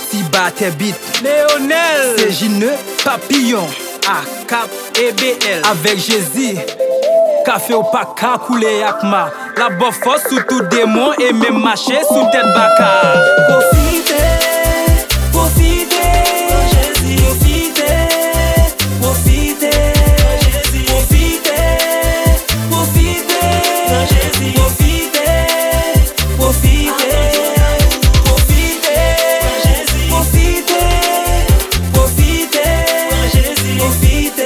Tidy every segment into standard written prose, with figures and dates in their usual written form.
si batte bit. Léonel, c'est Gineux Papillon. A Cap et BL. Avec Jésus, café au pas qu'à couler yakma. La bof sous tout démon et même marché sous tête baka. Profitez, profitez, Jésus, profitez, profitez, Jésus, profitez, profitez, Jésus, profitez, profitez, profitez, Jésus, profitez, profitez, Jésus, profitez,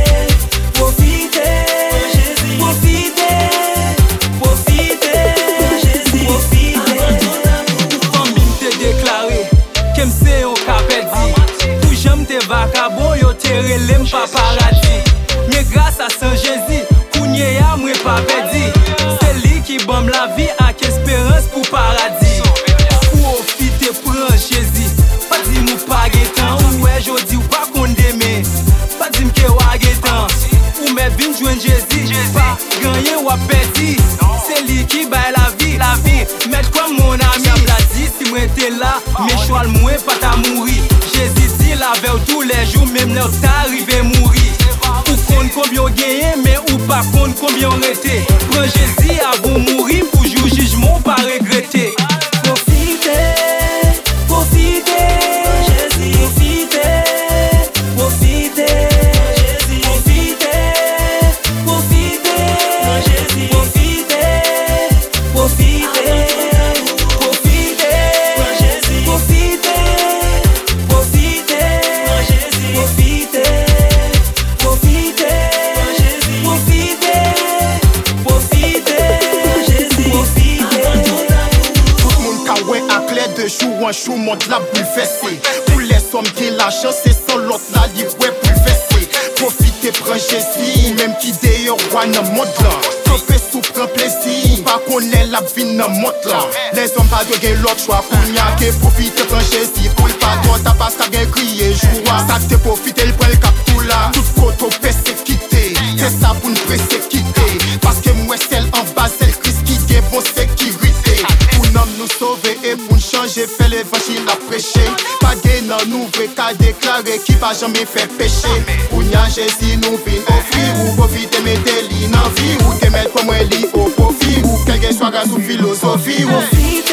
profitez, Jésus, profitez, profitez, Jésus, profitez. Famille te déclaré, qu'aime c'est au capedi. Tout j'aime te vacabon, yo te relèm pas paradis. Mais grâce à Saint Jésus, kounye ya mwe pas perdu. C'est lui qui bombe la vie avec espérance pour paradis. Profite prends Jésus, pas di mou pas getan. Ou ouais jodi ou pas condamné, pas di m'ke wa getan. Ou mais vin joindre Jésus, pas gagner ou perdu. C'est lui qui baille la vie, mettre comme mon ami. La dit si moi t'es là, mais choix le moins pas ta mourir. Jésus dit la veille tous les jours, même là t'arrives mourir. Ou compte combien gagné, mais ou pas compte combien resté. Prends Jésus avant mourir pour jour jugement pas regretter. Profitez, profitez, Jésus, profitez, profitez, Jésus, profitez, profitez, Jésus, profitez, profitez, profitez, Jésus, profitez, profitez, Jésus, profitez, profitez, Jésus, profitez, profitez, Jésus, profitez. Tout moun ka wè ak lè de jour en jour monde la bouleversé. Pour les sommes qui la chance c'est sans l'autre la li wè bouleversé. Profitez prends Jésus, même qui d'ailleurs roi nan monde là. Tropé sous prend plaisir, pas connaît la vie nan monde là. Les hommes pas de gen l'autre choix kounya ke profiter prends Jésus. Pour pas toi ta passe ka gen crier joie. Ça te profiter le prend le cap tout là. Tout koto pèse quitter. C'est ça pour nous presser quitter. Parce que moi celle en bas c'est le Christ qui gen bon sécurité. Pour nous sauver et pour nous changer, fait l'évangile à prêcher. Pas de nan nous qu'à déclarer qui va jamais faire péché. Pour nous Jésus nous vient offrir ou profiter mettez li nan vie ou te mettre comme moi li au profit ou quelque soit grâce ou philosophie ou Profitez,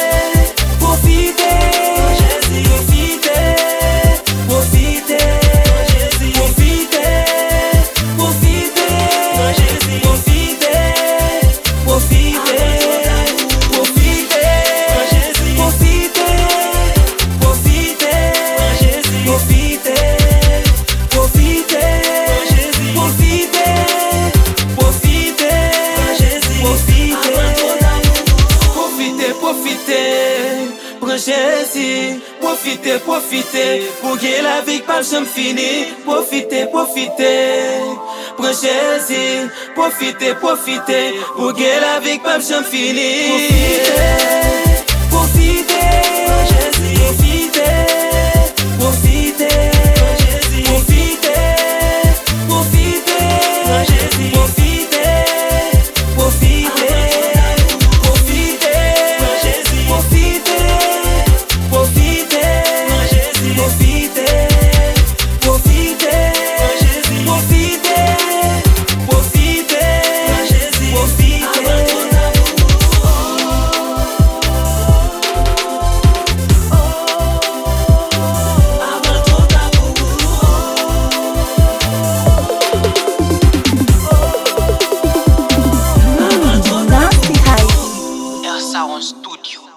profitez, Jésus, profitez, profitez, Jésus, profitez, profitez, Jésus, profitez, profitez, profitez, Jésus, profitez, profitez, Jésus, profitez, profitez, Jésus, profitez, profitez, Jésus, profitez. profitez, profitez, prends Jésus, profitez, profitez, pour que la vie pas jamais fini. Profitez, profitez, prends Jésus, profitez, profitez, pour que la vie pas jamais fini. Profitez, profitez, Jésus, profitez, profitez, Jésus, profitez, profitez, Jésus, profitez, profitez, profitez, Jésus, profitez, profitez, Jésus, profitez, profitez, Jésus, profitez, profitez, Jésus, profitez. Sound Studio.